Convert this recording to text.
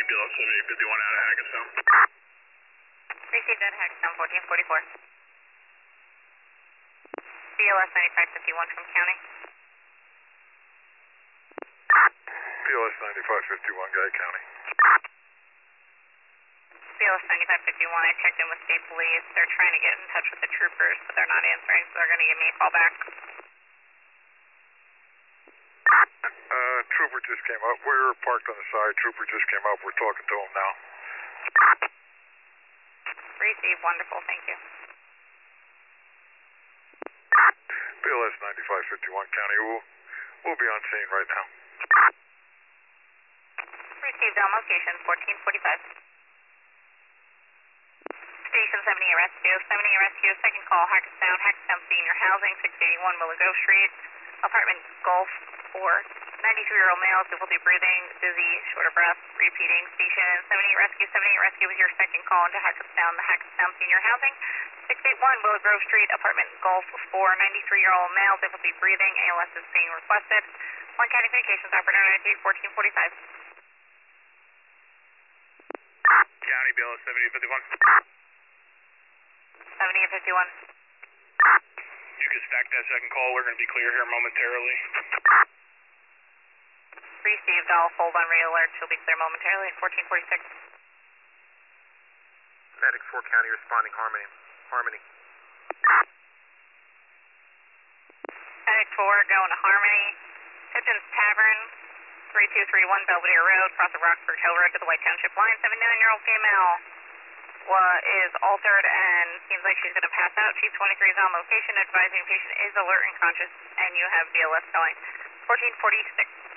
BLS 7851 out of Hackettstown. Received at Hackettstown 1444. BLS 9551 from county. BLS 9551, Guy County. BLS 9551, I checked in with state police. They're trying to get in touch with the troopers, but they're not answering, so they're going to give me a call back. Trooper just came up. We're parked on the side. Trooper just came up. We're talking to him now. Received, wonderful, thank you. BLS 9551 County. We'll be on scene right now. Received on location 1445. Station 70 Rescue. 70 Rescue, second call, Hackettstown Senior Housing, 681 Willow Grove Street, apartment Gulf 4. 93-year-old male, difficulty breathing, dizzy, short of breath, repeating. Station 78 Rescue was your second call into Hackettstown, the Hackettstown Senior Housing, 681 Willow Grove Street, apartment Gulf 4. 93-year-old male, difficulty breathing, ALS is being requested. One County Communications Operator 93 1445. County BLS 7851. 7851. You can stack that second call. We're going to be clear here momentarily. Received, I'll hold on radio alert. She'll be clear momentarily. 1446. Medic 4 County responding Harmony. Medic 4 going to Harmony. Tipton's Tavern, 3231 Belvedere Road, across the Roxburgh Hill Road to the White Township line. 79-year-old female is altered and seems like she's going to pass out. Chief 23 is on location, advising patient is alert and conscious, and you have BLS going. 1446.